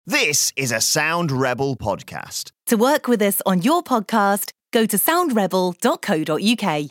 This is a Sound Rebel podcast. To work with us on your podcast, go to soundrebel.co.uk.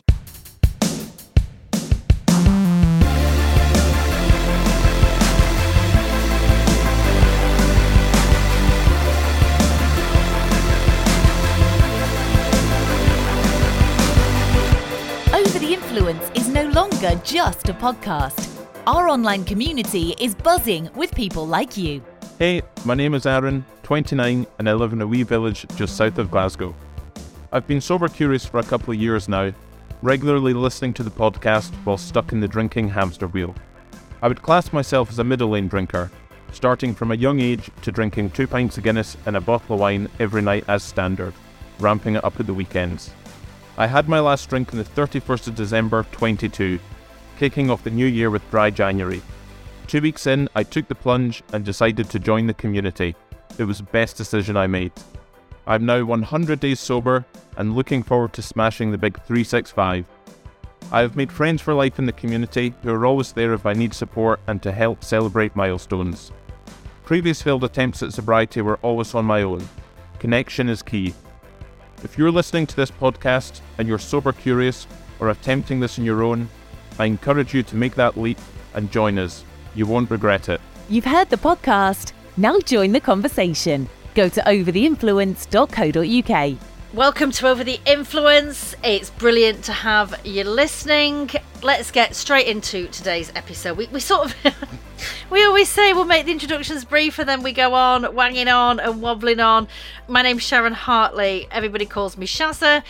Over the Influence is no longer just a podcast. Our online community is buzzing with people like you. Hey, my name is Aaron, 29, and I live in a wee village just south of Glasgow. I've been sober curious for a couple of years now, regularly listening to the podcast while stuck in the drinking hamster wheel. I would class myself as a middle lane drinker, starting from a young age to drinking 2 pints of Guinness and a bottle of wine every night as standard, ramping it up at the weekends. I had my last drink on the 31st of December 22, kicking off the new year with Dry January. 2 weeks in, I took the plunge and decided to join the community. It was the best decision I made. I'm now 100 days sober and looking forward to smashing the big 365. I have made friends for life in the community who are always there if I need support and to help celebrate milestones. Previous failed attempts at sobriety were always on my own. Connection is key. If you're listening to this podcast and you're sober curious or attempting this on your own, I encourage you to make that leap and join us. You won't regret it. You've heard the podcast. Now join the conversation. Go to overtheinfluence.co.uk. Welcome to Over the Influence. It's brilliant to have you listening. Let's get straight into today's episode. We sort of, we always say we'll make the introductions brief and then we go on, wanging on and wobbling on. My name's Sharon Hartley. Everybody calls me Shazza.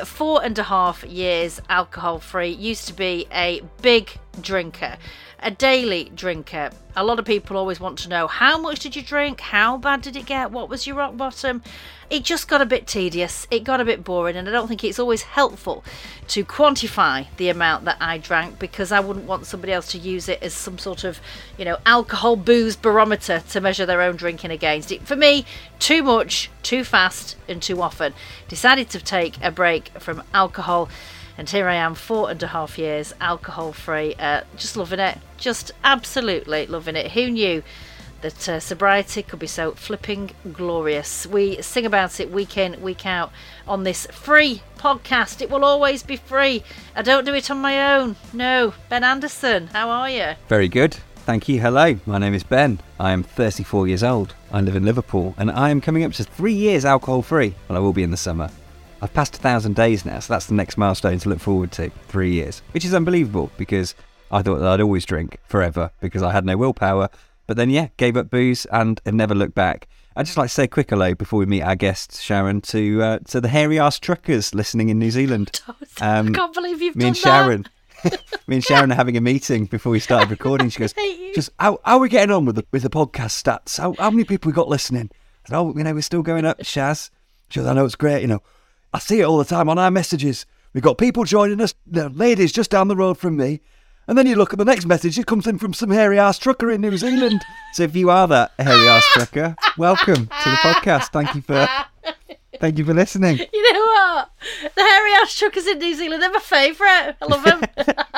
4.5 years alcohol-free. Used to be a big drinker. A daily drinker. A lot of people always want to know, how much did you drink? How bad did it get? What was your rock bottom? It just got a bit tedious. It got a bit boring, and I don't think it's always helpful to quantify the amount that I drank, because I wouldn't want somebody else to use it as some sort of, alcohol booze barometer to measure their own drinking against. For me, too much, too fast, and too often. Decided to take a break from alcohol. And here I am, 4.5 years, alcohol-free, just loving it, just absolutely loving it. Who knew that sobriety could be so flipping glorious? We sing about it week in, week out on this free podcast. It will always be free. I don't do it on my own. No. Ben Anderson, how are you? Very good. Thank you. Hello, my name is Ben. I am 34 years old. I live in Liverpool, and I am coming up to 3 years alcohol-free. Well, I will be in the summer. I've passed 1,000 days now, so that's the next milestone to look forward to, 3 years, which is unbelievable because I thought that I'd always drink forever because I had no willpower. But then, gave up booze and have never looked back. I'd just like to say a quick hello before we meet our guests, Sharon, to the hairy-ass truckers listening in New Zealand. I can't believe you've me done and Sharon, Me and Sharon are having a meeting before we started recording. She goes, how are we getting on with the podcast stats? How many people we got listening? I said, we're still going up, Shaz. She goes, I know, it's great, I see it all the time on our messages. We've got people joining us, ladies just down the road from me. And then you look at the next message, it comes in from some hairy-ass trucker in New Zealand. So if you are that hairy-ass trucker, welcome to the podcast. Thank you for listening. You know what? The hairy-ass truckers in New Zealand, they're my favourite. I love them.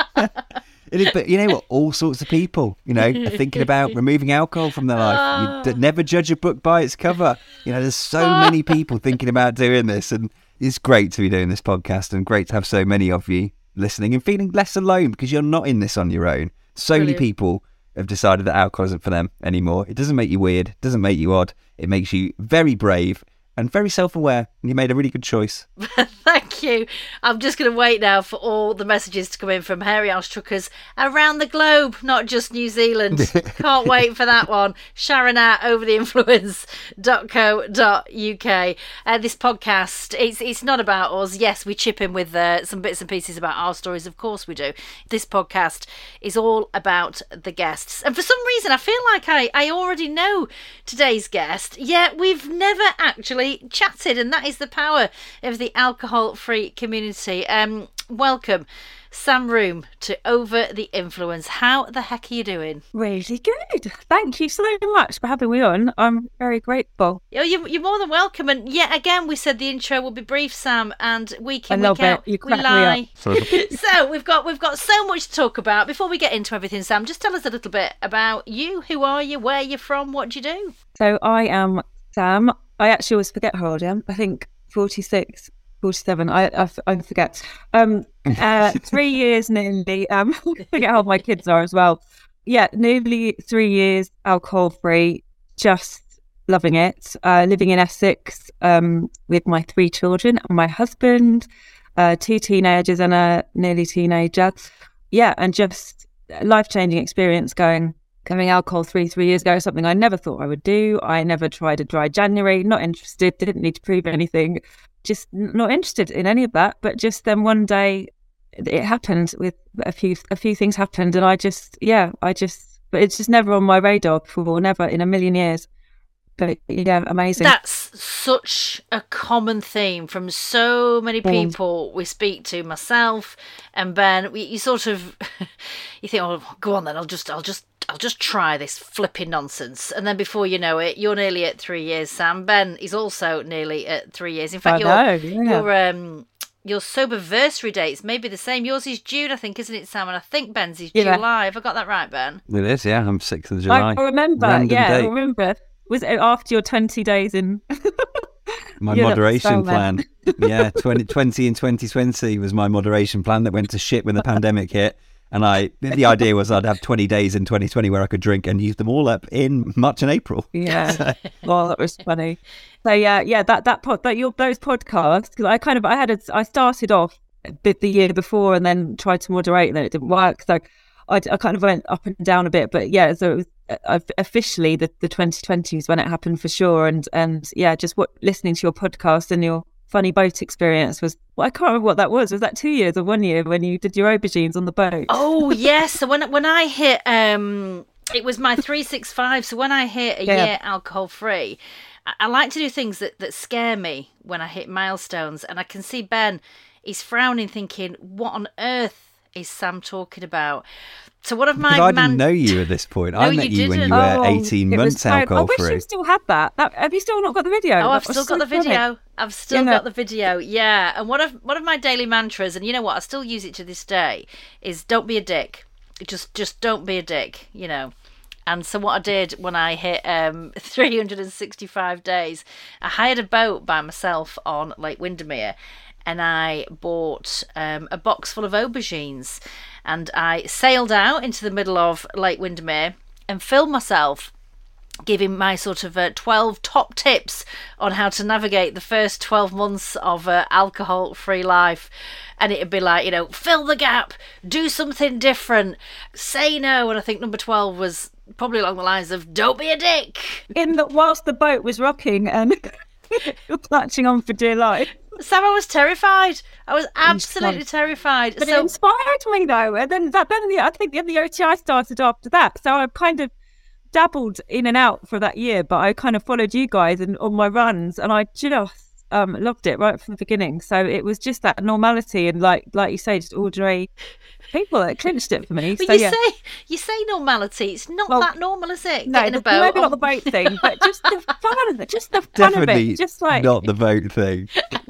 But you know what? All sorts of people, are thinking about removing alcohol from their life. You never judge a book by its cover. There's so many people thinking about doing this, and it's great to be doing this podcast and great to have so many of you listening and feeling less alone because you're not in this on your own. So many people have decided that alcohol isn't for them anymore. It doesn't make you weird. It doesn't make you odd. It makes you very brave and very self-aware, and you made a really good choice. Thank you. I'm just going to wait now for all the messages to come in from hairy-ass truckers around the globe, not just New Zealand. Can't wait for that one. Sharon at overtheinfluence.co.uk. This podcast, it's not about us. Yes, we chip in with some bits and pieces about our stories. Of course we do. This podcast is all about the guests. And for some reason, I feel like I already know today's guest, yet we've never actually chatted, and that is the power of the alcohol-free community. Welcome, Sam Room, to Over the Influence. How the heck are you doing? Really good. Thank you so much for having me on. I'm very grateful. You're more than welcome. And yet again, we said the intro will be brief, Sam, and week in, I love week out, it. You we crack lie. me So we've got so much to talk about. Before we get into everything, Sam, just tell us a little bit about you. Who are you? Where you're from? What do you do? So I am Sam. I actually always forget how old I am. I think 46, 47. I forget. 3 years nearly. I forget how old my kids are as well. Yeah, nearly 3 years alcohol free. Just loving it. Living in Essex with my 3 children and my husband, 2 teenagers and a nearly teenager. Yeah, and just life-changing experience going alcohol 3 years ago. Something I never thought I would do. I never tried a dry January. Not interested. Didn't need to prove anything. Just not interested in any of that. But just then one day it happened. With a few things happened, and but it's just never on my radar before. Never in a million years. But yeah, amazing. That's such a common theme from so many people we speak to, myself and Ben. You sort of, you think, oh, go on then, I'll just try this flipping nonsense. And then before you know it, you're nearly at 3 years, Sam. Ben is also nearly at 3 years. In fact, your soberversary date's maybe the same. Yours is June, I think, isn't it, Sam? And I think Ben's is July. Have I got that right, Ben? It is, yeah. I'm 6th of July. I remember, I remember. Was it after your 20 days in? My moderation plan. Yeah, 2020 and 2020 was my moderation plan that went to shit when the pandemic hit. And the idea was I'd have 20 days in 2020 where I could drink and use them all up in March and April. Yeah. Well, that was funny. So those podcasts, because I started off a bit the year before and then tried to moderate and then it didn't work. So I kind of went up and down a bit, but yeah, so it was officially the 2020s when it happened for sure. And yeah, just listening to your podcast and your funny boat experience was, I can't remember what that was. Was that 2 years or 1 year when you did your aubergines on the boat? Oh yes. So when I hit, it was my 365. So when I hit a year alcohol free, I like to do things that scare me when I hit milestones. And I can see Ben, he's frowning, thinking, what on earth is Sam talking about? So one of my I didn't know you at this point. I met you when you were 18 months alcohol free. I wish you still had that. Have you still not got the video? Oh, I've still got the video. I've still got the video. Yeah. And one of my daily mantras, and you know what, I still use it to this day, is don't be a dick. Just don't be a dick, you know. And so what I did when I hit 365 days, I hired a boat by myself on Lake Windermere. And I bought a box full of aubergines and I sailed out into the middle of Lake Windermere and filmed myself giving my sort of 12 top tips on how to navigate the first 12 months of alcohol-free life. And it'd be like, you know, fill the gap, do something different, say no. And I think number 12 was probably along the lines of don't be a dick. Whilst the boat was rocking and you're clutching on for dear life. Sam, I was terrified. I was absolutely terrified. But it inspired me though. And then I think the OTI started after that. So I've kind of dabbled in and out for that year, but I kind of followed you guys and on my runs, and I just loved it right from the beginning. So it was just that normality and like you say, just ordinary people that clinched it for me. But so, you say normality. It's not that normal, is it? No, Getting a boat. Maybe not the boat thing, but just the fun of it. Just the fun Definitely of it. Just like not the boat thing.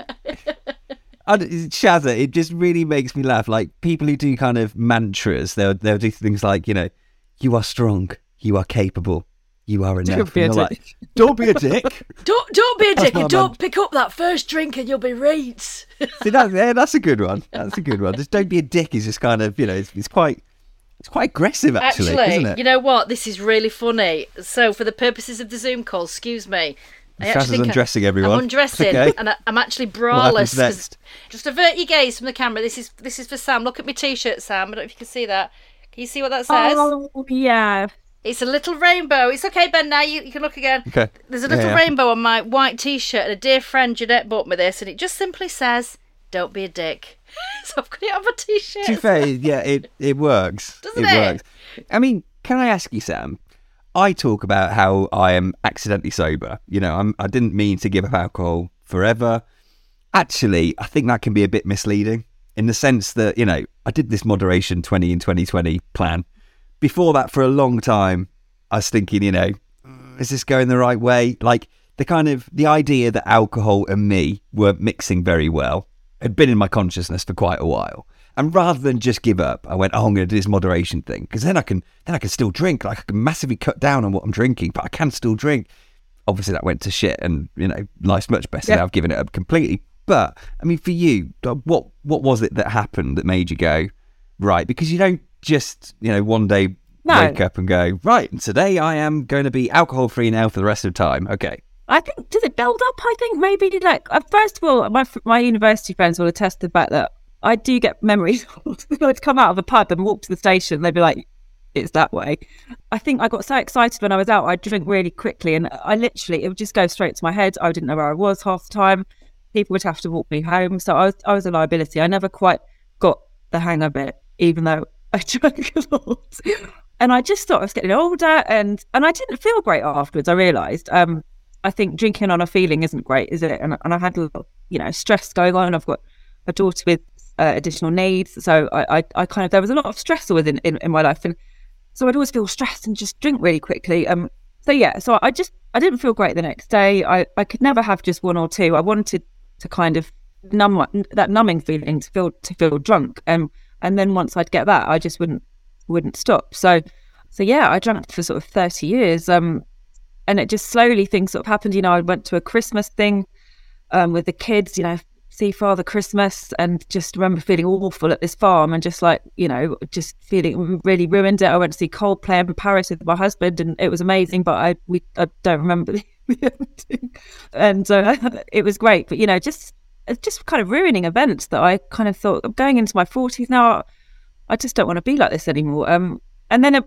Shazza, it just really makes me laugh. Like people who do kind of mantras, they'll do things like, you know, you are strong, you are capable, you are enough. Like, don't be a dick. Don't be a dick, and don't pick up that first drink, and you'll be right. See, that's a good one. That's a good one. Just don't be a dick is just kind of, you know, it's quite aggressive actually, isn't it? You know what? This is really funny. So for the purposes of the Zoom call, excuse me. Shazza's undressing everyone. I'm undressing, okay. and I'm actually braless. What happens next? Just avert your gaze from the camera. This is for Sam. Look at my t-shirt, Sam. I don't know if you can see that. Can you see what that says? Oh, yeah. It's a little rainbow. It's okay, Ben, now you can look again. Okay. There's a little rainbow on my white t-shirt, and a dear friend, Jeanette, bought me this, and it just simply says, don't be a dick. So I've got it on my t-shirt. To be fair, yeah, it works. Doesn't it? Works. I mean, can I ask you, Sam? I talk about how I am accidentally sober. You know, I didn't mean to give up alcohol forever. Actually, I think that can be a bit misleading in the sense that, you know, I did this moderation 20 in 2020 plan. Before that, for a long time, I was thinking, you know, is this going the right way? Like the idea that alcohol and me were mixing very well had been in my consciousness for quite a while. And rather than just give up, I went, I'm going to do this moderation thing because then I can still drink. Like I can massively cut down on what I'm drinking, but I can still drink. obviously that went to shit, and life's much better now. I've given it up completely. But I mean, for you, what was it that happened that made you go right? Because you don't just one day wake up and go, right, today I am going to be alcohol free now for the rest of the time. Okay. I think, does it build up? I think maybe first of all, my university friends will attest to the fact that I do get memories. I'd come out of a pub and walk to the station, they'd be like, it's that way. I think I got so excited when I was out, I'd drink really quickly, and it would just go straight to my head. I didn't know where I was half the time. People would have to walk me home. So I was a liability. I never quite got the hang of it, even though I drank a lot. And I just thought I was getting older, and I didn't feel great afterwards. I realised. I think drinking on a feeling isn't great, is it? And I had a lot, stress going on. I've got a daughter with additional needs, so I kind of, there was a lot of stress within in my life, and so I'd always feel stressed and just drink really quickly. So I didn't feel great the next day. I could never have just one or two. I wanted to kind of numb that numbing feeling to feel drunk, and then once I'd get that, I just wouldn't stop. So yeah, I drank for sort of 30 years. And it just slowly, things sort of happened. I went to a Christmas thing with the kids, see Father Christmas, and just remember feeling awful at this farm, and just just feeling really ruined it. I went to see Coldplay in Paris with my husband, and it was amazing, but I don't remember the ending. And it was great, but just kind of ruining events that I kind of thought, I'm going into my 40s now, I just don't want to be like this anymore. And then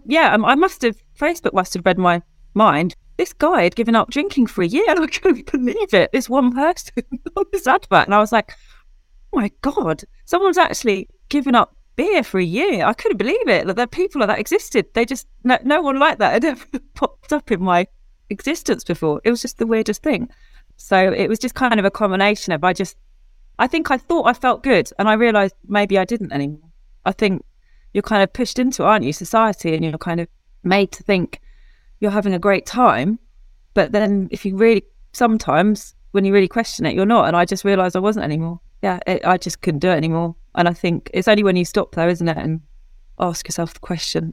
Facebook must have read my mind. This guy had given up drinking for a year, and I couldn't believe it. This one person on this advert, and I was like, oh my God, someone's actually given up beer for a year. I couldn't believe it. Like, there are people like that existed. They just, no one like that had ever popped up in my existence before. It was just the weirdest thing. So it was just kind of a combination of, I think I thought I felt good, and I realised maybe I didn't anymore. I think you're kind of pushed into it, aren't you, society, and you're kind of made to think you're having a great time, but then sometimes when you really question it, you're not. And I just realised I wasn't anymore. Yeah, I just couldn't do it anymore. And I think it's only when you stop though, isn't it, and ask yourself the question.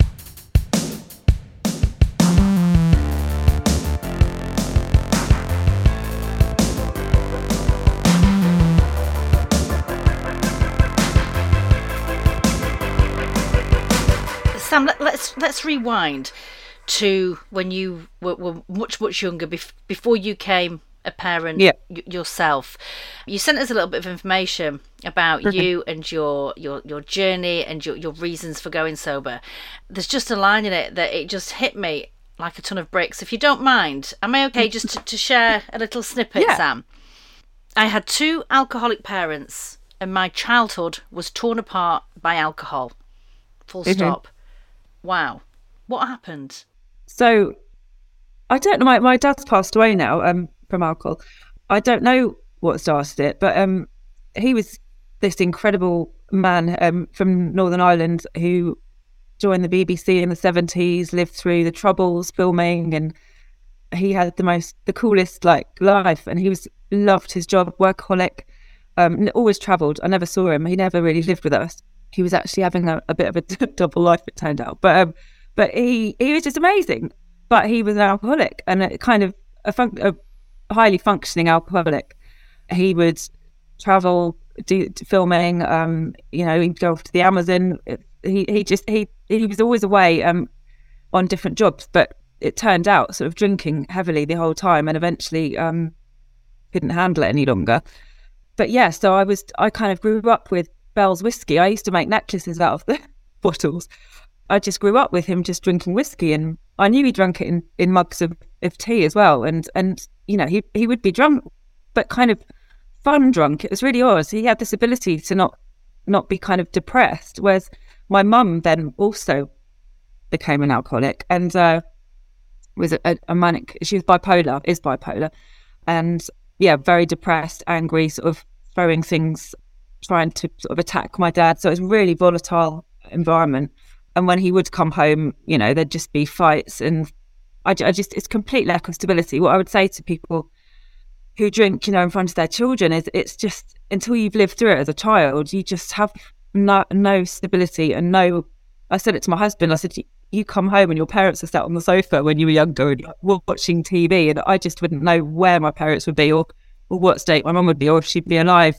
Sam, let's rewind to when you were much younger, before you became a parent yourself. You sent us a little bit of information about you and your journey and your reasons for going sober. There's just a line in it that it just hit me like a ton of bricks. If you don't mind, am I okay just to share a little snippet, Sam? I had 2 alcoholic parents, and my childhood was torn apart by alcohol. Full stop. Wow. What happened? So, I don't know. My dad's passed away now from alcohol. I don't know what started it, but he was this incredible man from Northern Ireland who joined the BBC in the 70s, lived through the Troubles, filming, and he had the coolest life, and he loved his job, workaholic, always travelled. I never saw him. He never really lived with us. He was actually having a bit of a double life, it turned out. But he was just amazing. But he was an alcoholic, and a kind of a highly functioning alcoholic. He would travel, do filming. He'd go off to the Amazon. He was always away on different jobs. But it turned out sort of drinking heavily the whole time, and eventually couldn't handle it any longer. But yeah, so I kind of grew up with Bell's whiskey. I used to make necklaces out of the bottles. I just grew up with him just drinking whiskey, and I knew he drank it in mugs of tea as well. And he would be drunk, but kind of fun drunk. It was really odd. He had this ability to not be kind of depressed, whereas my mum then also became an alcoholic and was a manic. She was bipolar, and very depressed, angry, sort of throwing things, trying to sort of attack my dad. So it was a really volatile environment. And when he would come home, there'd just be fights, and it's complete lack of stability. What I would say to people who drink, in front of their children is, it's just, until you've lived through it as a child, you just have no stability and no. I said it to my husband. I said, you come home and your parents are sat on the sofa when you were younger and watching TV, and I just wouldn't know where my parents would be or what state my mum would be, or if she'd be alive.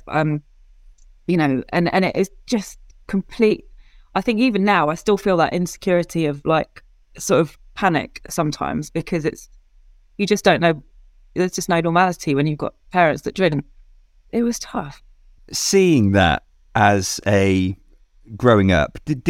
You know, and it is just complete. I think even now I still feel that insecurity of like sort of panic sometimes, because you just don't know. There's just no normality when you've got parents that drink. It was tough. Seeing that as a growing up, did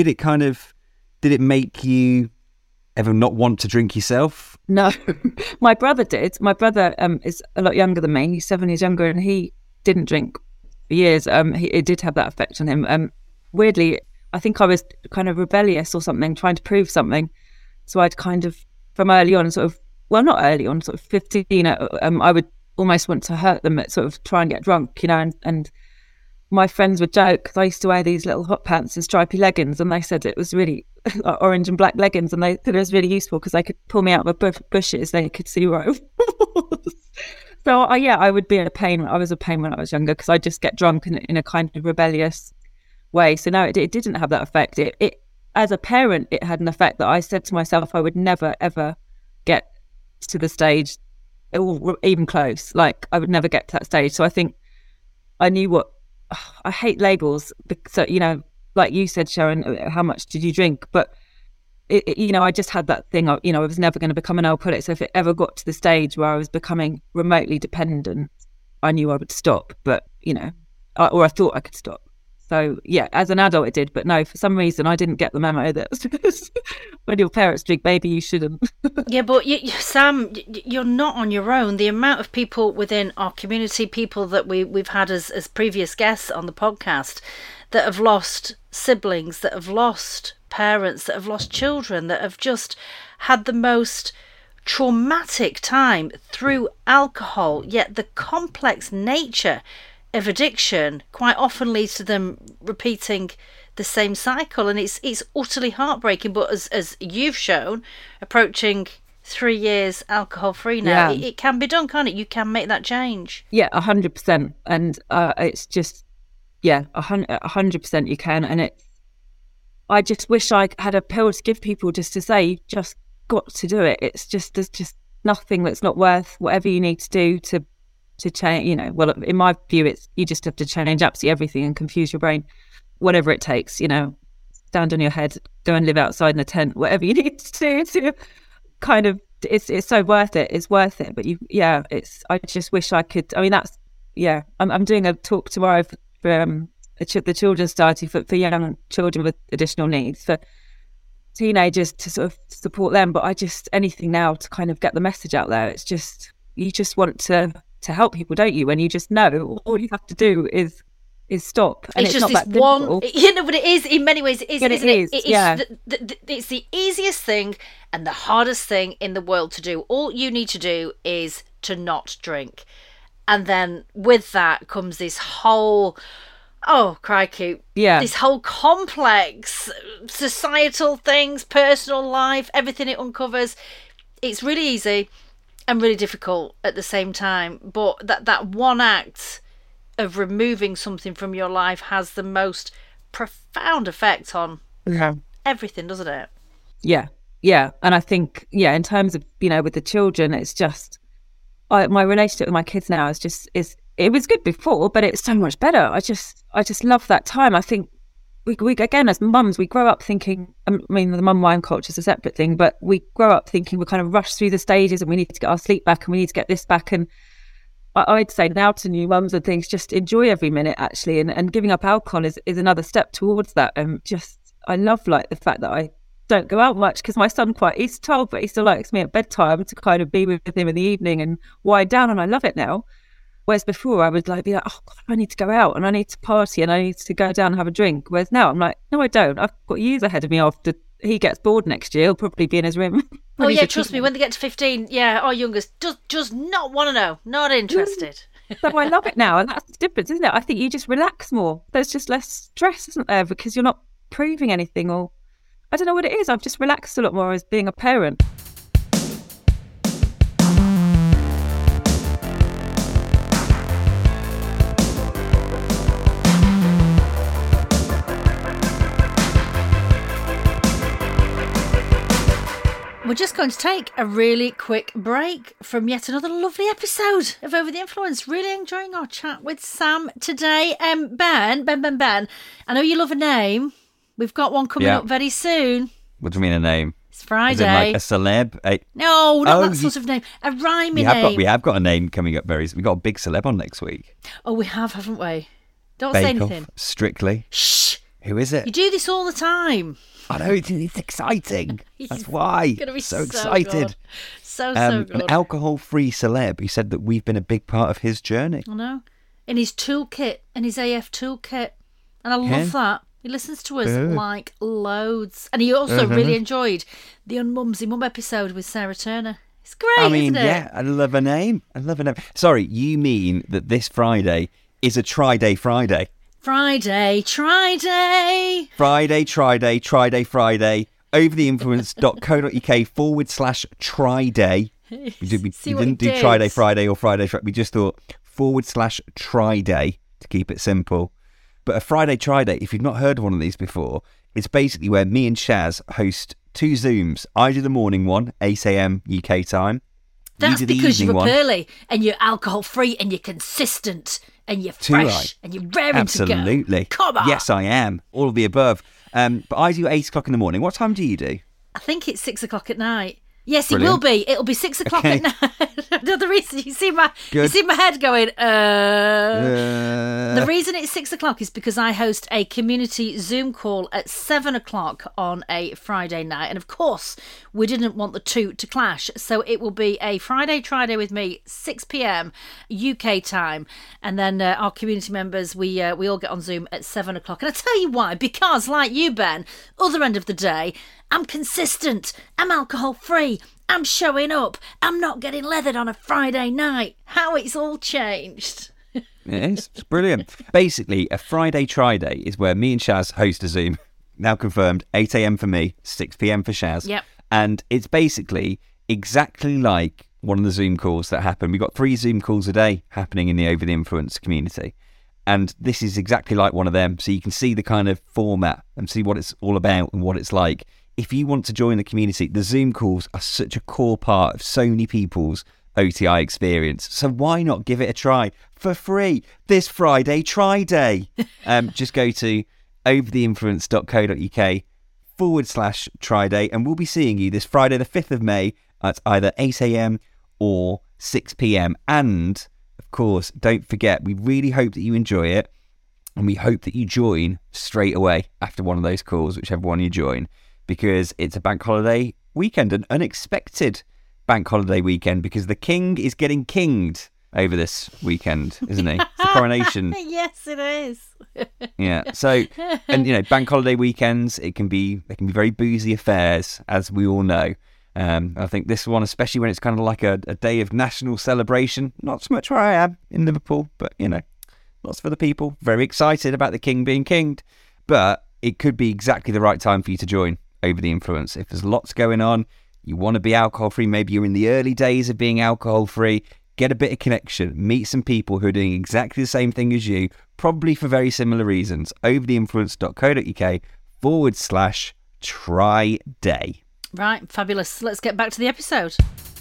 it make you ever not want to drink yourself? No, my brother did. My brother is a lot younger than me. He's 7 years younger, and he didn't drink for years. It did have that effect on him. Weirdly, I think I was kind of rebellious or something, trying to prove something. So I'd kind of, from early on, sort of, well, not early on, sort of 15, I would almost want to hurt them, at sort of try and get drunk, you know, and my friends would joke, because I used to wear these little hot pants and stripy leggings, and they said it was really orange and black leggings, and they thought it was really useful because they could pull me out of the bushes, they could see where I was. So I would be in a pain. I was a pain when I was younger, because I'd just get drunk in a kind of rebellious way. So no, it didn't have that effect. It as a parent, it had an effect that I said to myself I would never ever get to the stage, or even close. Like, I would never get to that stage. So I think I knew I hate labels. So, you know, like you said, Sharon, how much did you drink? But you know, I just had that thing of, you know, I was never going to become an alcoholic. So if it ever got to the stage where I was becoming remotely dependent, I knew I would stop. But, you know, or I thought I could stop. So yeah, as an adult it did, but no, for some reason I didn't get the memo that when your parents drink, maybe you shouldn't. Yeah, but Sam, you're not on your own. The amount of people within our community, people that we've had as previous guests on the podcast, that have lost siblings, that have lost parents, that have lost children, that have just had the most traumatic time through alcohol, yet the complex nature of addiction quite often leads to them repeating the same cycle, and it's utterly heartbreaking. But as you've shown, approaching 3 years alcohol free now, it can be done, can't it? You can make that change. Yeah, 100%, and it's just 100% you can. And I just wish I had a pill to give people just to say, you've just got to do it. It's just, there's just nothing that's not worth whatever you need to do to change, you know. Well, in my view, it's you just have to change absolutely everything and confuse your brain, whatever it takes, you know, stand on your head, go and live outside in a tent, whatever you need to do to kind of, it's so worth it. It's worth it. But I just wish I could. I mean, I'm doing a talk tomorrow for the Children's Society for young children with additional needs, for teenagers, to sort of support them. But anything now to kind of get the message out there. It's just, you just want to help people, don't you? When you just know all you have to do is stop. And it's just not this one, you know, but it is, in many ways it is, but isn't it? It's the easiest thing and the hardest thing in the world to do. All you need to do is to not drink, and then with that comes this whole, oh crikey, this whole complex societal things, personal life, everything it uncovers. It's really easy and really difficult at the same time, but that one act of removing something from your life has the most profound effect on everything, doesn't it? Yeah. And I think, in terms of, you know, with the children, it's just, my relationship with my kids now it was good before, but it's so much better. I just love that time. I think we again, as mums, we grow up thinking, I mean, the mum wine culture is a separate thing, but we grow up thinking we kind of rush through the stages and we need to get our sleep back and we need to get this back. And I'd say now to new mums and things, just enjoy every minute, actually. And giving up alcohol is another step towards that. And I love like the fact that I don't go out much, because my son he's 12, but he still likes me at bedtime to kind of be with him in the evening and wind down. And I love it now. Whereas before I would be like, oh God, I need to go out and I need to party and I need to go down and have a drink. Whereas now I'm like, no, I don't. I've got years ahead of me after he gets bored next year. He'll probably be in his room. Oh yeah, trust me, when they get to 15, our youngest does not want to know, not interested. So I love it now, and that's the difference, isn't it? I think you just relax more. There's just less stress, isn't there? Because you're not proving anything, or I don't know what it is. I've just relaxed a lot more as being a parent. we're just going to take a really quick break from yet another lovely episode of Over the Influence. Really enjoying our chat with Sam today. Ben, I know you love a name. We've got one coming up very soon. What do you mean a name? It's Friday. Is it like a celeb? No, not that sort of name. A rhyming name. We have got a name coming up very soon. We've got a big celeb on next week. Oh, we have, haven't we? Don't Bake say anything. Off, Strictly. Shh. Who is it? You do this all the time. I know, it's exciting. That's why. It's going to be so excited. Good. So good. An alcohol-free celeb who said that we've been a big part of his journey. I know. In his toolkit, in his AF toolkit. And I love that. He listens to us like loads. And he also really enjoyed the Unmumsy Mum episode with Sarah Turner. It's great, isn't it? Yeah, I love a name. Sorry, you mean that this Friday is a Tri-Day Friday? Friday. Overtheinfluence.co.uk/Tri-Day. We didn't do Tri-Day Friday or Friday. We just thought /Tri-Day to keep it simple. But a Friday Tri-Day, if you've not heard of one of these before, it's basically where me and Shaz host 2 Zooms. I do the morning one, 8 a.m. UK time. That's because you're up early and you're alcohol free and you're consistent and you're fresh and you're raring to go. Absolutely. Come on. Yes, I am. All of the above. But I do 8 o'clock in the morning. What time do you do? I think it's 6 o'clock at night. Yes, Brilliant. It will be. It'll be 6 o'clock at night. The reason you see my head going. The reason it's 6 o'clock is because I host a community Zoom call at 7 o'clock on a Friday night, and of course we didn't want the two to clash, so it will be a Friday Tri-Day with me, 6 p.m. UK time, and then our community members we all get on Zoom at 7 o'clock. And I tell you why, because like you, Ben, other end of the day, I'm consistent, I'm alcohol free, I'm showing up, I'm not getting leathered on a Friday night. How it's all changed. It's brilliant. Basically, a Friday Tri-Day is where me and Shaz host a Zoom. Now confirmed, 8 a.m. for me, 6 p.m. for Shaz. Yep. And it's basically exactly like one of the Zoom calls that happen. We've got 3 Zoom calls a day happening in the Over the Influence community. And this is exactly like one of them. So you can see the kind of format and see what it's all about and what it's like. If you want to join the community, the Zoom calls are such a core part of so many people's OTI experience. So why not give it a try for free this Friday Tri-Day? Just go to overtheinfluence.co.uk/Tri-Day and we'll be seeing you this Friday the 5th of May at either 8 a.m. or 6 p.m. And, of course, don't forget, we really hope that you enjoy it and we hope that you join straight away after one of those calls, whichever one you join, because it's a bank holiday weekend, an unexpected bank holiday weekend, because the king is getting kinged over this weekend, isn't he? It's the coronation. Yes, it is. Yeah. So, and bank holiday weekends, they can be very boozy affairs, as we all know. I think this one, especially when it's kind of like a day of national celebration, not so much where I am in Liverpool, but lots for the people. Very excited about the king being kinged, but it could be exactly the right time for you to join Over the Influence. If there's lots going on, you want to be alcohol free, maybe you're in the early days of being alcohol free, get a bit of connection, meet some people who are doing exactly the same thing as you, probably for very similar reasons. overtheinfluence.co.uk/Tri-Day. Right, fabulous. Let's get back to the episode.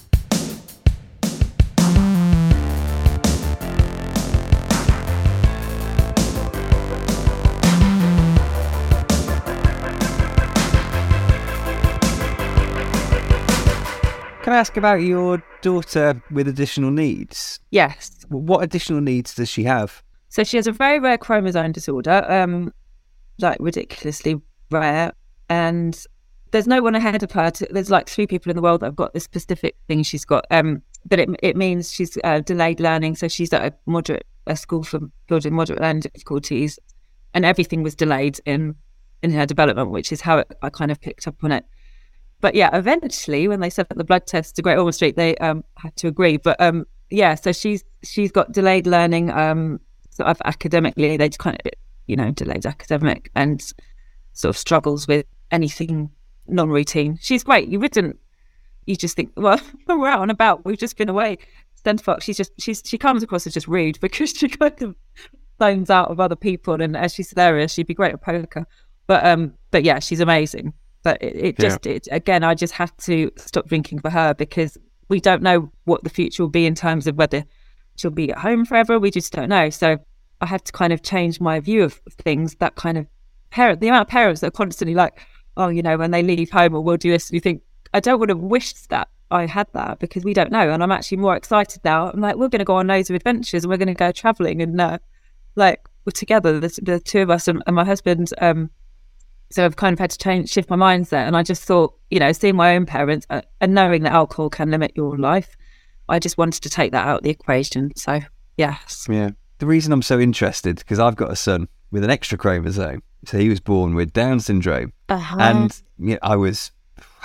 Can I ask about your daughter with additional needs? Yes. What additional needs does she have? So she has a very rare chromosome disorder, like ridiculously rare. And there's no one ahead of her. There's like 3 people in the world that have got this specific thing she's got. But it means she's delayed learning. So she's at a school for children with moderate learning difficulties. And everything was delayed in her development, which is how I kind of picked up on it. But yeah, eventually, when they set up the blood test to Great Ormond Street, they had to agree. But so she's got delayed learning. Sort of academically, they kind of delayed academic and sort of struggles with anything non-routine. She's great. You just think, well, when we're out and about, we've just been away. Centre Fox, she comes across as just rude because she kind of zones out of other people. And as she's hilarious, she'd be great at poker. But yeah, she's amazing. But again, I just had to stop drinking for her, because we don't know what the future will be in terms of whether she'll be at home forever. We just don't know. So I had to kind of change my view of things. That kind of the amount of parents that are constantly like, oh, when they leave home, or we'll do this, and you think, I don't want to wish that I had that, because we don't know. And I'm actually more excited now. I'm like, we're going to go on loads of adventures, and we're going to go traveling, and we're together, the two of us and my husband. So I've kind of had to shift my mindset. And I just thought, seeing my own parents and knowing that alcohol can limit your life, I just wanted to take that out of the equation. So, yes. Yeah. The reason I'm so interested, because I've got a son with an extra chromosome. So he was born with Down syndrome. And I was,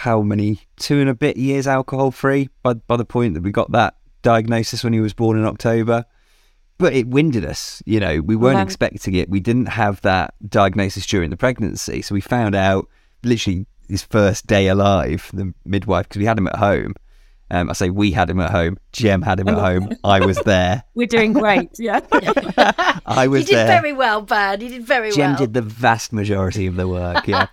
2 and a bit years alcohol free by the point that we got that diagnosis when he was born in October. But it winded us, we weren't expecting it. We didn't have that diagnosis during the pregnancy. So we found out literally his first day alive, the midwife, because we had him at home. I say we had him at home. Jem had him at home. I was there. We're doing great, yeah. I was there. You did very well, Bad. You did very well. Jem did the vast majority of the work, yeah.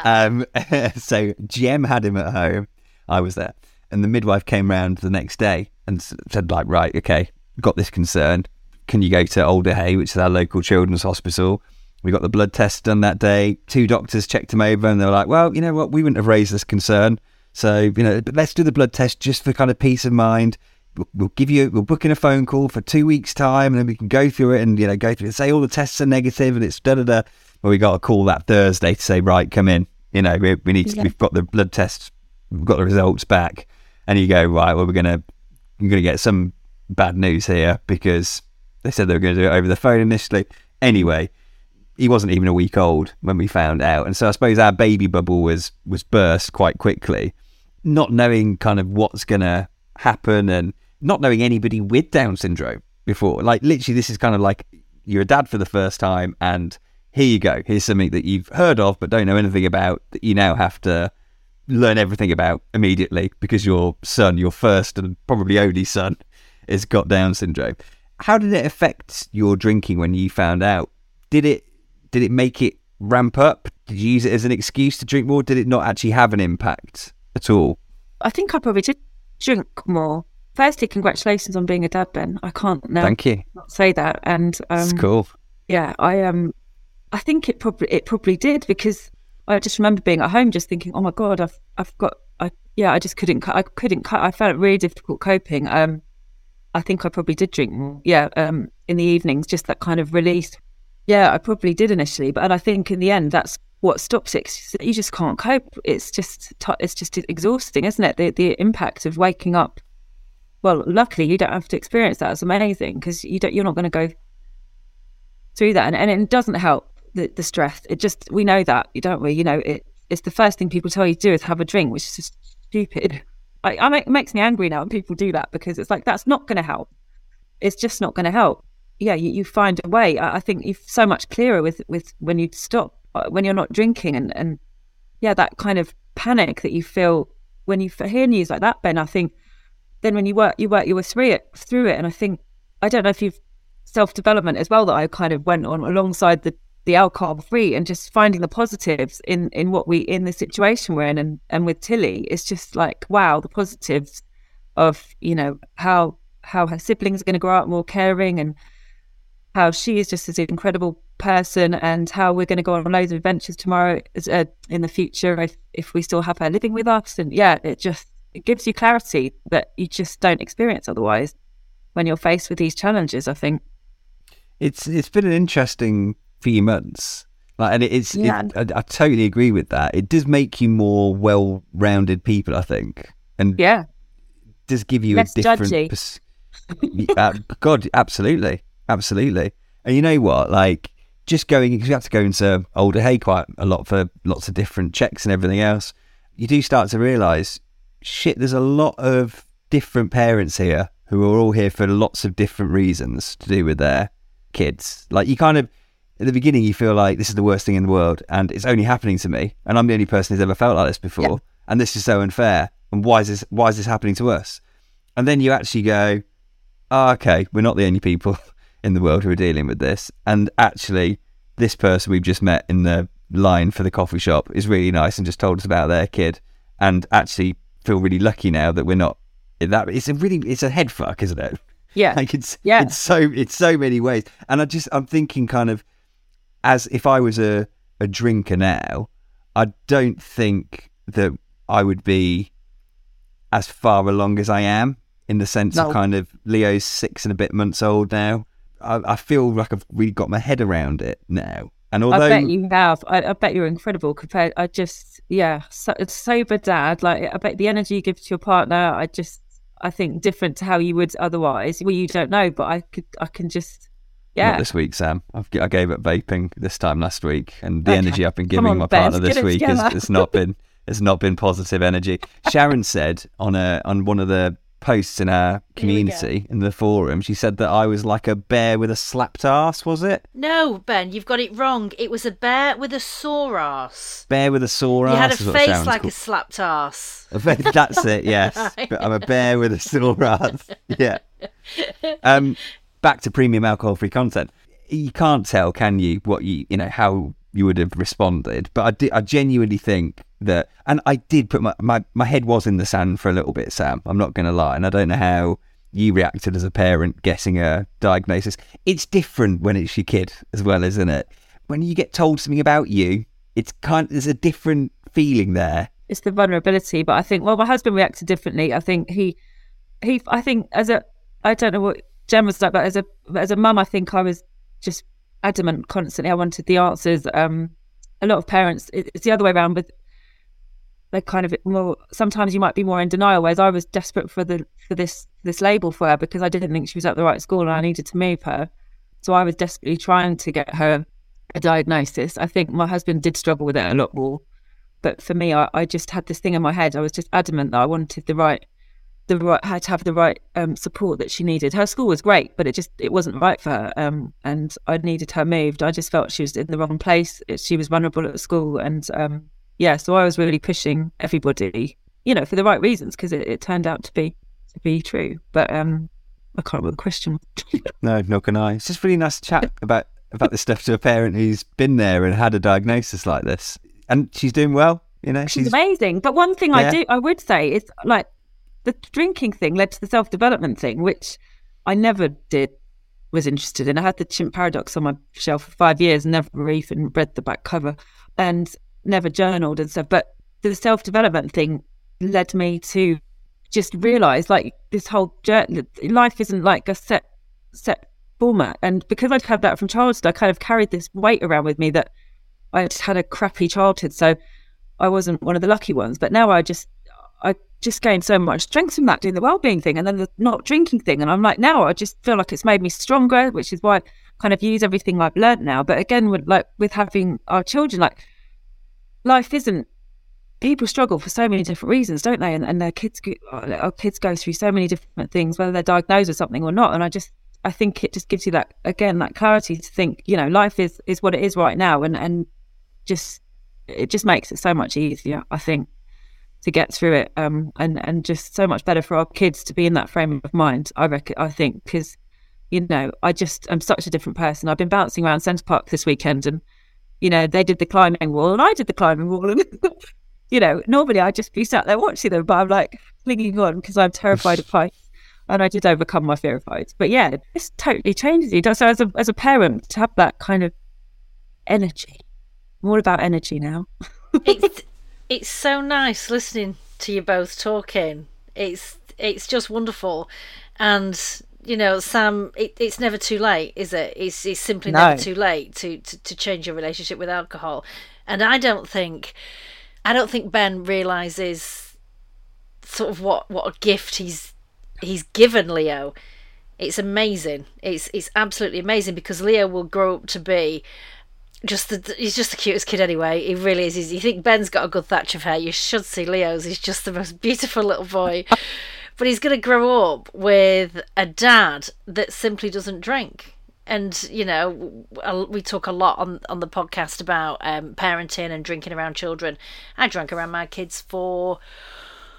So Jem had him at home. I was there. And the midwife came round the next day and said, right, okay, got this concern. Can you go to Alderhay, which is our local children's hospital? We got the blood test done that day. 2 doctors checked him over, and they were like, well, you know what? We wouldn't have raised this concern. So, but let's do the blood test just for kind of peace of mind. We'll book in a phone call for 2 weeks' time, and then we can go through it and, go through it, say all the tests are negative and it's da-da-da. Well, we got a call that Thursday to say, right, come in. We need to, we've got the blood tests, we've got the results back. And you go, right, well, we're going to get some bad news here, because they said they were going to do it over the phone initially. Anyway, he wasn't even a week old when we found out. And so I suppose our baby bubble was burst quite quickly, not knowing kind of what's going to happen and not knowing anybody with Down syndrome before. Literally, this is kind of like you're a dad for the first time, and here you go. Here's something that you've heard of but don't know anything about, that you now have to learn everything about immediately, because your son, your first and probably only son, has got Down syndrome. How did it affect your drinking when you found out? Did it make it ramp up? Did you use it as an excuse to drink more? Did it not actually have an impact at all? I think I probably did drink more. Firstly, congratulations on being a dad, Ben. I can't Thank you. Not say that. And it's cool. Yeah, I think it probably did, because I just remember being at home just thinking, oh my God, I just couldn't cut. I found it really difficult coping. I think I probably did drink more. Yeah, in the evenings, just that kind of release. Yeah, I probably did initially, but I think in the end, that's what stops it. You just can't cope. It's just exhausting, isn't it? The impact of waking up. Well, luckily you don't have to experience that. It's amazing, because you're not going to go through that, and it doesn't help the stress. We know that, don't we? It's the first thing people tell you to do is have a drink, which is just stupid. It makes me angry now when people do that, because it's like, that's not going to help. It's just not going to help. Yeah, you find a way. I think you're so much clearer with when you stop, when you're not drinking, and yeah, that kind of panic that you feel when you hear news like that, Ben. I think then when you work through it, and I don't know if you've self-development as well that I kind of went on alongside the alcohol free, and just finding the positives in the situation we're in, and with Tilly, it's just like, wow, the positives of how her siblings are going to grow up more caring, and how she is just an incredible person, and how we're going to go on loads of adventures tomorrow in the future if we still have her living with us. And yeah, it gives you clarity that you just don't experience otherwise when you're faced with these challenges. I think it's been an interesting few months, and I totally agree with that. It does make you more well-rounded people, I think, and yeah, does give you less a different God, absolutely. And you know what, just going, because you have to go into Alderhay quite a lot for lots of different checks and everything else, you do start to realise, shit, there's a lot of different parents here who are all here for lots of different reasons to do with their kids. You kind of, at the beginning, you feel like this is the worst thing in the world, and it's only happening to me, and I'm the only person who's ever felt like this before, and this is so unfair, and why is this happening to us? And then you actually go, oh, okay, we're not the only people in the world who are dealing with this, and actually this person we've just met in the line for the coffee shop is really nice and just told us about their kid, and actually feel really lucky now that we're not in that. It's a head fuck, isn't it? Yeah. Like it's so many ways. And I'm thinking kind of, as if I was a drinker now, I don't think that I would be as far along as I am, in the sense of kind of Leo's 6 and a bit months old now. I feel like I've really got my head around it now. And although I bet you have, I bet you're incredible compared. Sober dad. Like, I bet the energy you give to your partner, I think different to how you would otherwise. Well, you don't know, but I can just. Yeah. Not this week, Sam. I gave up vaping this time last week, and the energy I've been giving my partner this week has not been positive energy. Sharon said on one of the posts in our community, in the forum, she said that I was like a bear with a slapped arse. Was it? No, Ben, you've got it wrong. It was a bear with a sore arse. Bear with a sore arse. You had a face like a slapped arse. That's it. Yes, but I'm a bear with a sore arse. Yeah. Back to premium alcohol-free content. You can't tell, can you, what how you would have responded? But I genuinely think that, and I did put my head was in the sand for a little bit, Sam. I'm not going to lie, and I don't know how you reacted as a parent getting a diagnosis. It's different when it's your kid as well, isn't it? When you get told something about you, there's a different feeling there. It's the vulnerability, but I think, well, my husband reacted differently. I think I think I don't know what Jen was like, but as a mum, I think I was just adamant constantly. I wanted the answers. A lot of parents, it's the other way around, but they kind of, well, sometimes you might be more in denial, whereas I was desperate for this label for her, because I didn't think she was at the right school and I needed to move her. So I was desperately trying to get her a diagnosis. I think my husband did struggle with it a lot more, but for me, I just had this thing in my head. I was just adamant that I wanted had to have the right support that she needed. Her school was great, but it wasn't right for her, and I needed her moved. I just felt she was in the wrong place. She was vulnerable at school, and so I was really pushing everybody, for the right reasons, because it turned out to be true. But I can't remember the question. No, nor can I. It's just really nice to chat about this stuff to a parent who's been there and had a diagnosis like this, and she's doing well. She's amazing. But one thing I would say is, like, the drinking thing led to the self-development thing, which I never was interested in. I had the Chimp Paradox on my shelf for 5 years, never even read the back cover and never journaled and stuff. But the self-development thing led me to just realise, like, this whole journey, life isn't like a set format. And because I'd had that from childhood, I kind of carried this weight around with me that I had a crappy childhood. So I wasn't one of the lucky ones. But now I just gained so much strength from that, doing the wellbeing thing and then the not drinking thing. And I'm like, now I just feel like it's made me stronger, which is why I kind of use everything I've learned now. But again, with having our children, like, life isn't, people struggle for so many different reasons, don't they? And our kids go through so many different things, whether they're diagnosed with something or not. And I think it just gives you that clarity to think, life is what it is right now. And it just makes it so much easier, I think, to get through it, and just so much better for our kids to be in that frame of mind, I think, because, I'm such a different person. I've been bouncing around Centre Park this weekend, and, they did the climbing wall and I did the climbing wall, and, normally I'd just be sat there watching them, but I'm like clinging on because I'm terrified of heights, and I did overcome my fear of heights. But yeah, this totally changes you. So as a parent, to have that kind of energy, I'm all about energy now. It's so nice listening to you both talking. It's just wonderful. And, Sam, it's never too late, is it? It's simply never too late to change your relationship with alcohol. And I don't think Ben realises sort of what a gift he's given Leo. It's amazing. It's absolutely amazing, because Leo will grow up to be he's just the cutest kid anyway. He really is. You think Ben's got a good thatch of hair, you should see Leo's. He's just the most beautiful little boy. But he's going to grow up with a dad that simply doesn't drink. And, we talk a lot on the podcast about parenting and drinking around children. I drank around my kids for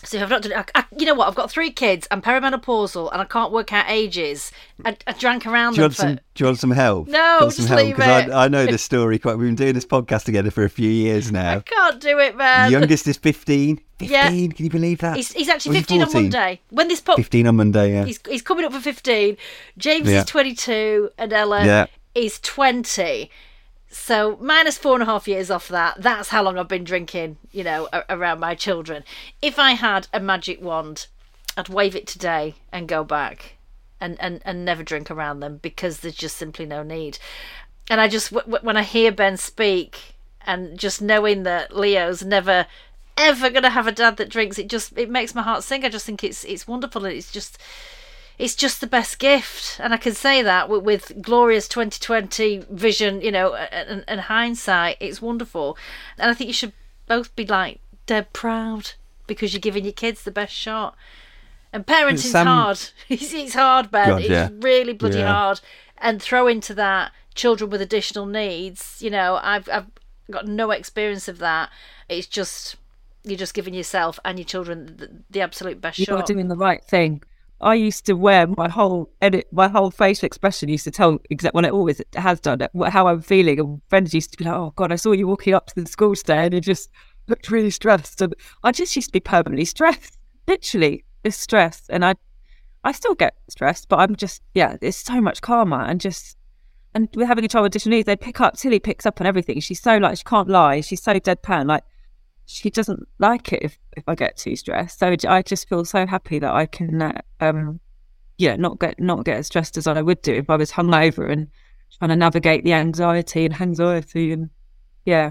So if I've not done it, you know what? I've got 3 kids. I'm perimenopausal, and I can't work out ages. I drank around them. Do you want some help? No, just leave it. I know this story quite. We've been doing this podcast together for a few years now. I can't do it, man. The youngest is 15. 15, Yeah. can you believe that? He's actually Or is he 15 on 14? Monday. When this pop, 15 on Monday, yeah. he's coming up for 15. James Yeah. is 22, and Ella Yeah. is 20. So minus 4.5 years off that. That's how long I've been drinking, you know, around my children. If I had a magic wand, I'd wave it today and go back and never drink around them, because there's just simply no need. And I just, when I hear Ben speak, and just knowing that Leo's never ever going to have a dad that drinks, it makes my heart sing. I just think it's wonderful, and it's just the best gift. And I can say that with glorious 2020 vision, you know, and hindsight, it's wonderful. And I think you should both be like dead proud, because you're giving your kids the best shot. And parenting's hard. It's hard, Ben. God, yeah. It's really bloody Yeah. hard. And throw into that children with additional needs. You know, I've got no experience of that. It's just, you're just giving yourself and your children the absolute best You're shot. doing the right thing. I used to wear my whole facial expression used to tell exactly, well, it always has done it, how I'm feeling. And friends used to be like, "Oh God, I saw you walking up to the school today, and you just looked really stressed." And I just used to be permanently stressed, literally, just stressed. And I still get stressed, but I'm just, it's so much calmer. And we're having a child with additional needs. Tilly picks up on everything. She's so like, she can't lie. She's so deadpan. Like, she doesn't like it if I get too stressed. So I just feel so happy that I can, not get as stressed as I would do if I was hungover and trying to navigate the anxiety and yeah.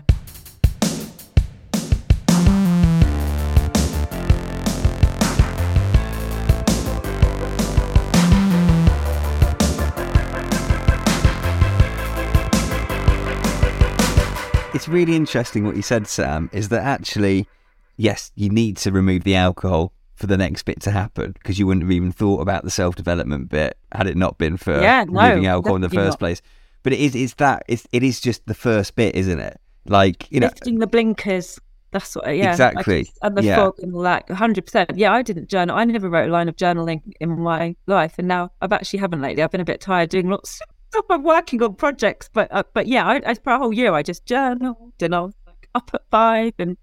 It's really interesting what you said, Sam, is that actually, yes, you need to remove the alcohol for the next bit to happen, because you wouldn't have even thought about the self-development bit had it not been for removing alcohol in the first place. But it is just the first bit, isn't it? Like, you know, lifting the blinkers. That's what, exactly. And the fog and all that, 100%. Yeah, I didn't journal. I never wrote a line of journaling in my life, and now I've actually haven't lately. I've been a bit tired doing lots of stuff. I'm working on projects, but yeah, I for a whole year I just journaled, and I was like up at 5, and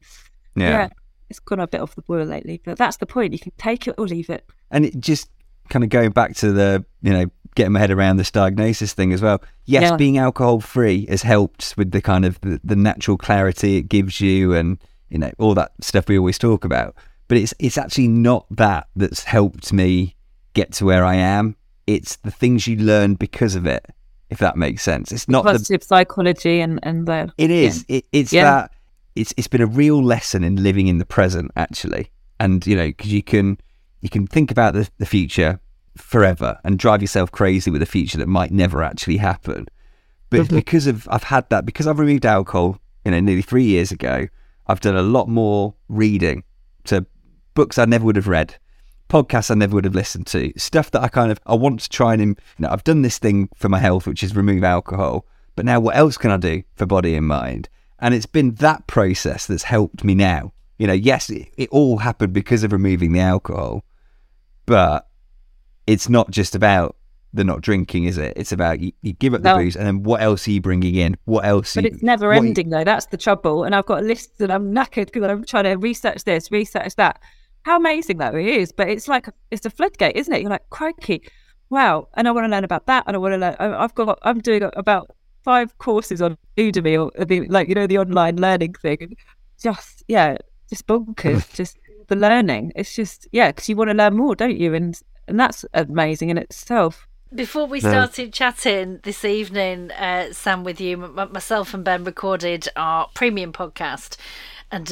it's gone a bit off the boil lately. But that's the point. You can take it or leave it. And it just kind of going back to the, you know, getting my head around this diagnosis thing as well. Yes, being alcohol free has helped with the kind of the natural clarity it gives you, and you know, all that stuff we always talk about. But it's actually not that that's helped me get to where I am. It's the things you learn because of it, if that makes sense. It's not positive psychology and the. It is. It's that. It's been a real lesson in living in the present, actually. And you know, because you can think about the future forever and drive yourself crazy with a future that might never actually happen. But because I've removed alcohol, you know, nearly 3 years ago, I've done a lot more reading to books I never would have read, podcasts I never would have listened to, stuff that I want to try and, you know, I've done this thing for my health, which is remove alcohol, but now what else can I do for body and mind? And it's been that process that's helped me now. You know, yes, it all happened because of removing the alcohol, but it's not just about the not drinking, is it? It's about you give up the booze, and then what else are you bringing in? What else? But it's never ending though. That's the trouble. And I've got a list and I'm knackered because I'm trying to research this, research that. How amazing though it is. But it's like it's a floodgate, isn't it? You're like, crikey, wow. And I want to learn about that. And I want to learn. I'm doing about 5 courses on Udemy, or the online learning thing. And just bonkers. Just the learning. It's just because you want to learn more, don't you? And that's amazing in itself. Before we started chatting this evening, Sam, with you, myself and Ben recorded our premium podcast, and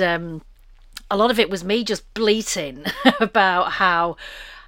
a lot of it was me just bleating about how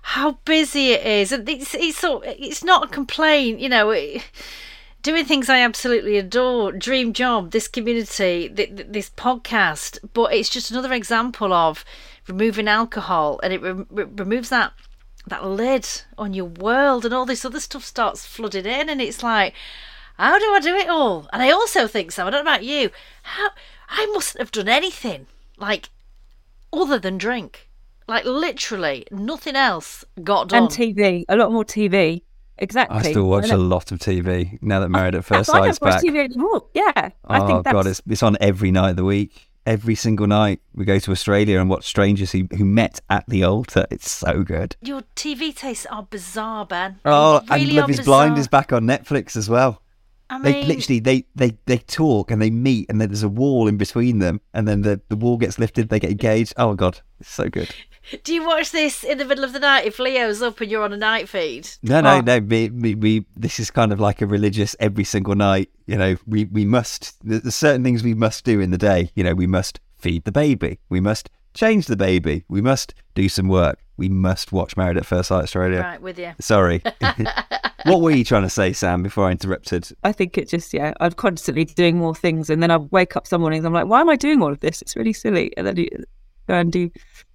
busy it is, and it's not a complaint, you know. Doing things I absolutely adore, dream job, this community, this podcast, but it's just another example of removing alcohol, and it removes that lid on your world, and all this other stuff starts flooding in, and it's like, how do I do it all? And I also think, Sam, I don't know about you, how I mustn't have done anything like other than drink. Like literally nothing else got done. And TV, a lot more TV. Exactly. I still watch a lot of TV now that Married at First Sight's back. I don't watch TV anymore. Yeah. I think that's... God, it's on every night of the week. Every single night we go to Australia and watch strangers who met at the altar. It's so good. Your TV tastes are bizarre, Ben. Oh, Really and Love is Blind is back on Netflix as well. I mean, they talk and they meet, and then there's a wall in between them, and then the wall gets lifted, they get engaged. Oh God, it's so good. do you watch this in the middle of the night if Leo's up and you're on a night feed? No. We this is kind of like a religious every single night. You know, we must. There's certain things we must do in the day. You know, we must feed the baby. We must change the baby. We must do some work. We must watch Married at First Sight Australia. Right, with you. Sorry. What were you trying to say, Sam, before I interrupted? I think it just, I'm constantly doing more things, and then I wake up some mornings, I'm like, why am I doing all of this? It's really silly. And then you go and do,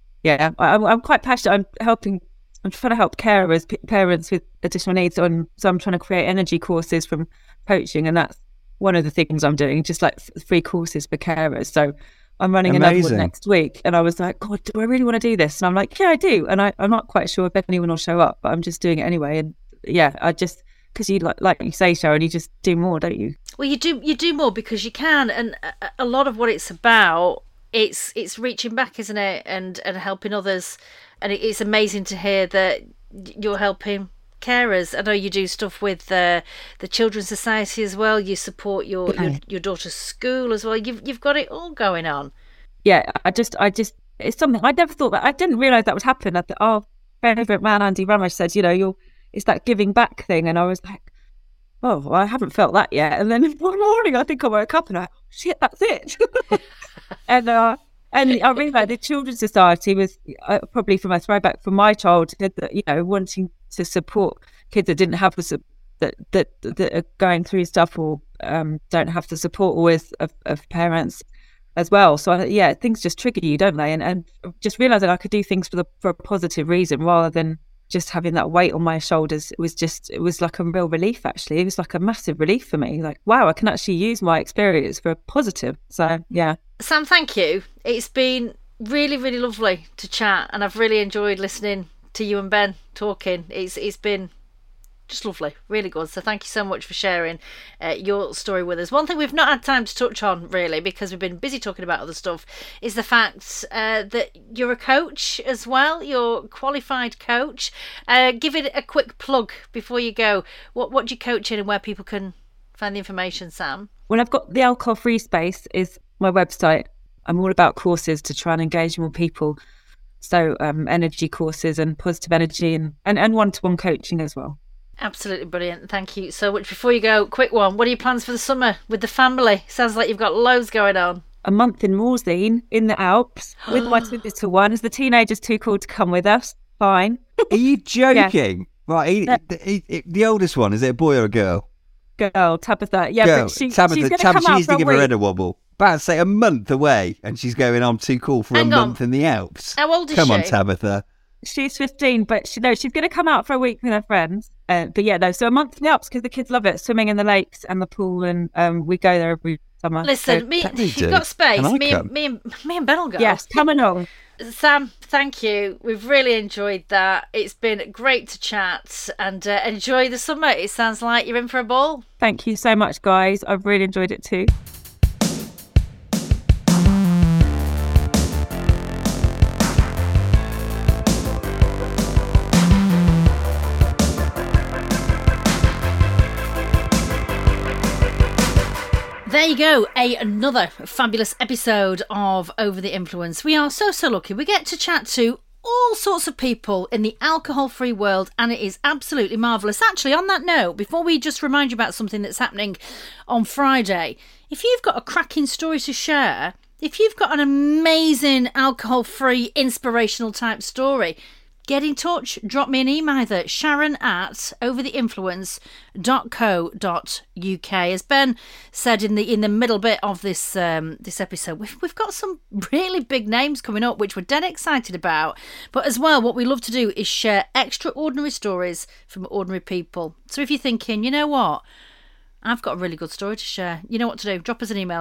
I'm quite passionate. I'm trying to help carers, parents with additional needs, so I'm trying to create energy courses from coaching, and that's one of the things I'm doing, just like free courses for carers. So I'm running another one next week, and I was like, God, do I really want to do this? And I'm like, yeah, I do. And I'm not quite sure if anyone will show up, but I'm just doing it anyway. And I just, because you like you say, Sharon, you just do more, don't you? Well, you do more because you can, and a lot of what it's about, it's reaching back, isn't it, and helping others. And it's amazing to hear that you're helping carers. I know you do stuff with the Children's Society as well. You support your daughter's school as well. You've got it all going on. Yeah, I just it's something I never thought that. I didn't realise that would happen. Our favourite man, Andy Ramage, said, it's that giving back thing, and I was like, oh, well, I haven't felt that yet. And then one morning, I think I woke up and shit, that's it. and I realised the Children's Society was probably from a throwback from my childhood, that wanting to support kids that didn't have that are going through stuff or don't have the support always of parents as well. So things just trigger you, don't they? And just realising I could do things for a positive reason rather than just having that weight on my shoulders. It was like a real relief, actually. It was like a massive relief for me. Like, wow, I can actually use my experience for a positive. So, yeah. Sam, thank you. It's been really, really lovely to chat, and I've really enjoyed listening to you and Ben talking. It's been just lovely, really good. So thank you so much for sharing your story with us. One thing we've not had time to touch on, really, because we've been busy talking about other stuff, is the fact that you're a coach as well. You're a qualified coach. Give it a quick plug before you go. What do you coach in and where people can find the information, Sam? Well, I've got the Alcohol Free Space is my website. I'm all about courses to try and engage more people. So energy courses and positive energy and one-to-one coaching as well. Absolutely brilliant. Thank you so much. Before you go, quick one. What are your plans for the summer with the family? Sounds like you've got loads going on. A month in Morzine in the Alps with my two little ones. The teenager's too cool to come with us. Fine. Are you joking? Yeah. Right. The oldest one, is it a boy or a girl? Girl, Tabitha. Yeah, girl. But she's Tabitha needs to give her week. head a wobble. About to say a month away, and she's going, I'm too cool for Hang a on. month in the Alps. How old is Come she? on, Tabitha. She's 15, but she's going to come out for a week with her friends. So a month in the Alps because the kids love it, swimming in the lakes and the pool, and we go there every summer. Listen, if you've got space, me and Ben will go. Yes, come along. Sam, thank you. We've really enjoyed that. It's been great to chat, and enjoy the summer. It sounds like you're in for a ball. Thank you so much, guys. I've really enjoyed it too. There you go, another fabulous episode of Over the Influence. We are so lucky. We get to chat to all sorts of people in the alcohol-free world, and it is absolutely marvellous. Actually, on that note, before we just remind you about something that's happening on Friday, if you've got a cracking story to share, if you've got an amazing alcohol-free inspirational type story, get in touch. Drop me an email either sharon@overtheinfluence.co.uk. As Ben said in the middle bit of this episode, we've got some really big names coming up, which we're dead excited about. But as well, what we love to do is share extraordinary stories from ordinary people. So if you're thinking, you know what, I've got a really good story to share. You know what to do. Drop us an email,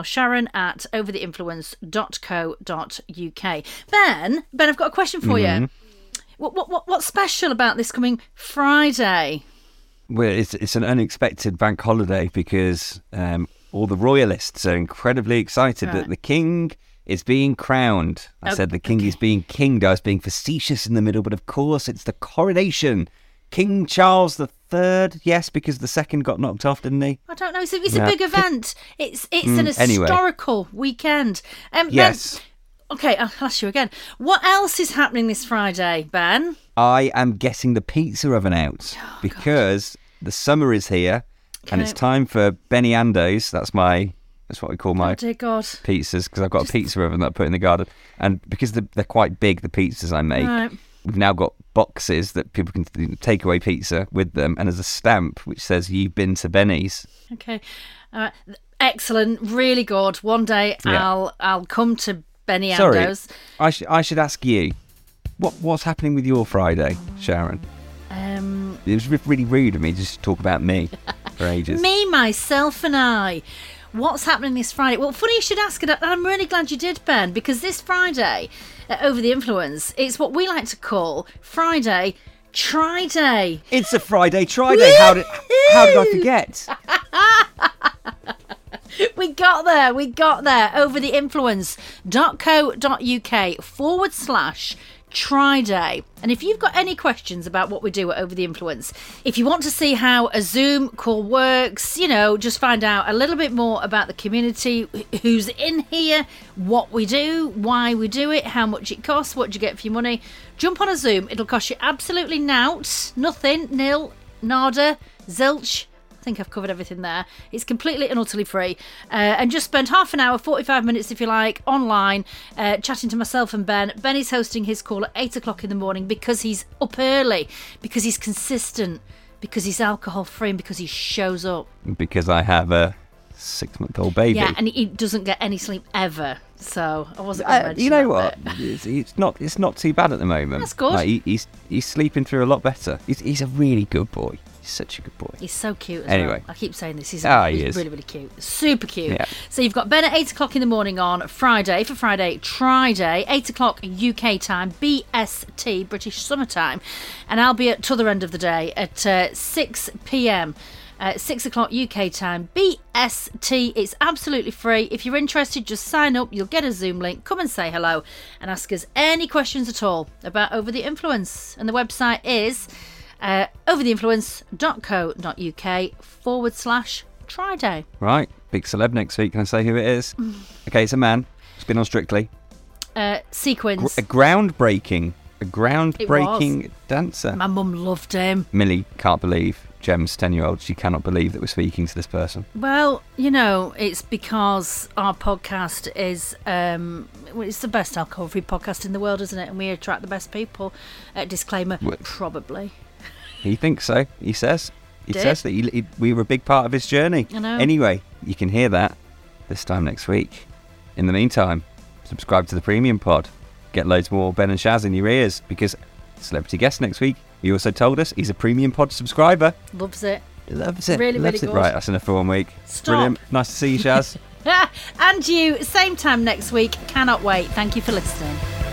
sharon@overtheinfluence.co.uk. Ben, I've got a question for you. What's special about this coming Friday? Well, it's an unexpected bank holiday because all the royalists are incredibly excited that the king is being crowned. I said the king is being kinged. I was being facetious in the middle, but of course it's the coronation. King Charles III, yes, because the second got knocked off, didn't he? I don't know. It's a big event. It's an historical weekend. Yes. Ben, okay, I'll ask you again. What else is happening this Friday, Ben? I am getting the pizza oven out because the summer is here and it's time for Benny Ando's. That's what we call my pizzas, because I've got a pizza oven that I put in the garden. And because they're quite big, the pizzas I make, we've now got boxes that people can take away pizza with them, and there's a stamp which says "You've been to Benny's." Okay, excellent, really good. One day I'll come to Benny Ando's. I should ask you, what's happening with your Friday, Sharon? It was really rude of me just to talk about me for ages. Me, myself, and I. What's happening this Friday? Well, funny you should ask it. I'm really glad you did, Ben, because this Friday, Over the Influence, it's what we like to call Friday Try Day. It's a Friday Try Day. How did I forget? We got there. overtheinfluence.co.uk/Try Day. And if you've got any questions about what we do at Over the Influence, if you want to see how a Zoom call works, just find out a little bit more about the community, who's in here, what we do, why we do it, how much it costs, what you get for your money, jump on a Zoom. It'll cost you absolutely nothing, nil, nada, zilch. I think I've covered everything there. It's completely and utterly free. And just spend half an hour, 45 minutes if you like, online, chatting to myself and Ben. Ben is hosting his call at 8 o'clock in the morning because he's up early, because he's consistent, because he's alcohol free, and because he shows up. Because I have a 6-month-old baby. Yeah, and he doesn't get any sleep ever. So I wasn't going to mention you know what? It's not too bad at the moment. That's good. Like, he's sleeping through a lot better. He's a really good boy. He's such a good boy. He's so cute as well. I keep saying this. He's he is. really, really cute. Super cute. Yeah. So you've got Ben at 8 o'clock in the morning on Friday, for Friday Try Day, 8 o'clock UK time, BST, British Summer Time. And I'll be at t'other end of the day at 6 p.m. 6 o'clock UK time, BST. It's absolutely free. If you're interested, just sign up. You'll get a Zoom link. Come and say hello and ask us any questions at all about Over the Influence. And the website is overtheinfluence.co.uk/Try Day. Right, big celeb next week. Can I say who it is? Okay, it's a man. It's been on Strictly. Sequins. A groundbreaking dancer. My mum loved him. Millie can't believe, Gem's 10-year-old, she cannot believe that we're speaking to this person. Well, it's because our podcast is it's the best alcohol-free podcast in the world, isn't it? And we attract the best people. Disclaimer, probably. He thinks so. He says that we were a big part of his journey. I know. Anyway, you can hear that this time next week. In the meantime, subscribe to the Premium Pod. Get loads more Ben and Shaz in your ears, because celebrity guest next week, he also told us he's a Premium Pod subscriber. Loves it. Loves it. Really, Loves really it. good. Right, that's enough for 1 week. Stop. Brilliant. Nice to see you, Shaz. And you, same time next week. Cannot wait. Thank you for listening.